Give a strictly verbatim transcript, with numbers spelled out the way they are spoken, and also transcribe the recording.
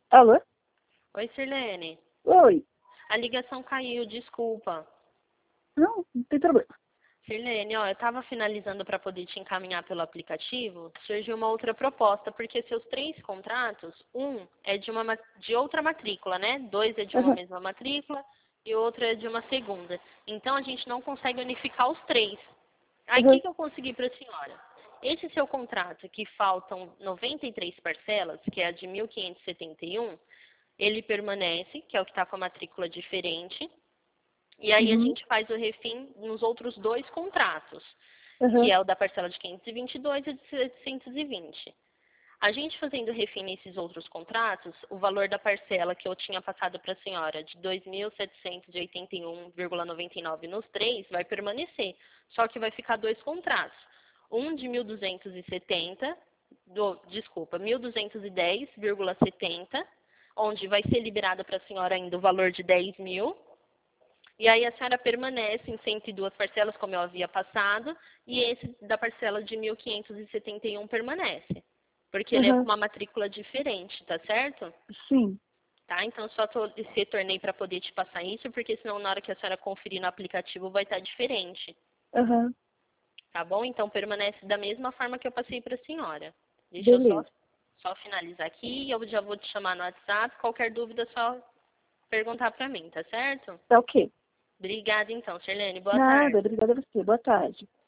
Alô? Oi, Sirlene. Oi. A ligação caiu, desculpa. Não, não tem problema. Sirlene, ó, eu estava finalizando para poder te encaminhar pelo aplicativo, surgiu uma outra proposta, porque seus três contratos, um é de, uma, ma- de outra matrícula, né? Dois é de uma Aham. mesma matrícula e outro é de uma segunda. Então, a gente não consegue unificar os três. Aí, o Aham. que, que eu consegui para a senhora? Esse seu contrato, que faltam noventa e três parcelas, que é a de mil quinhentos e setenta e um, ele permanece, que é o que está com a matrícula diferente. E aí a Uhum. gente faz o refim nos outros dois contratos, que Aham. é o da parcela de quinhentos e vinte e dois e de setecentos e vinte. A gente fazendo refim nesses outros contratos, o valor da parcela que eu tinha passado para a senhora de dois mil setecentos e oitenta e um vírgula noventa e nove nos três vai permanecer, só que vai ficar dois contratos. Um de mil duzentos e setenta, do, desculpa, mil duzentos e dez vírgula setenta, onde vai ser liberado para a senhora ainda o valor de dez mil. E aí a senhora permanece em cento e duas parcelas, como eu havia passado, e esse da parcela de mil quinhentos e setenta e um permanece, porque ele é com Aham. uma matrícula diferente, tá certo? Sim. Tá? Então só tô, retornei para poder te passar isso, porque senão na hora que a senhora conferir no aplicativo vai estar diferente, Aham. tá bom? Então permanece da mesma forma que eu passei para a senhora. Deixa eu só, Beleza. só finalizar aqui e eu já vou te chamar no WhatsApp. Qualquer dúvida é só perguntar para mim, tá certo? Tá ok. Obrigada então, Sirlene. Boa Nada, tarde. obrigada a você. Boa tarde.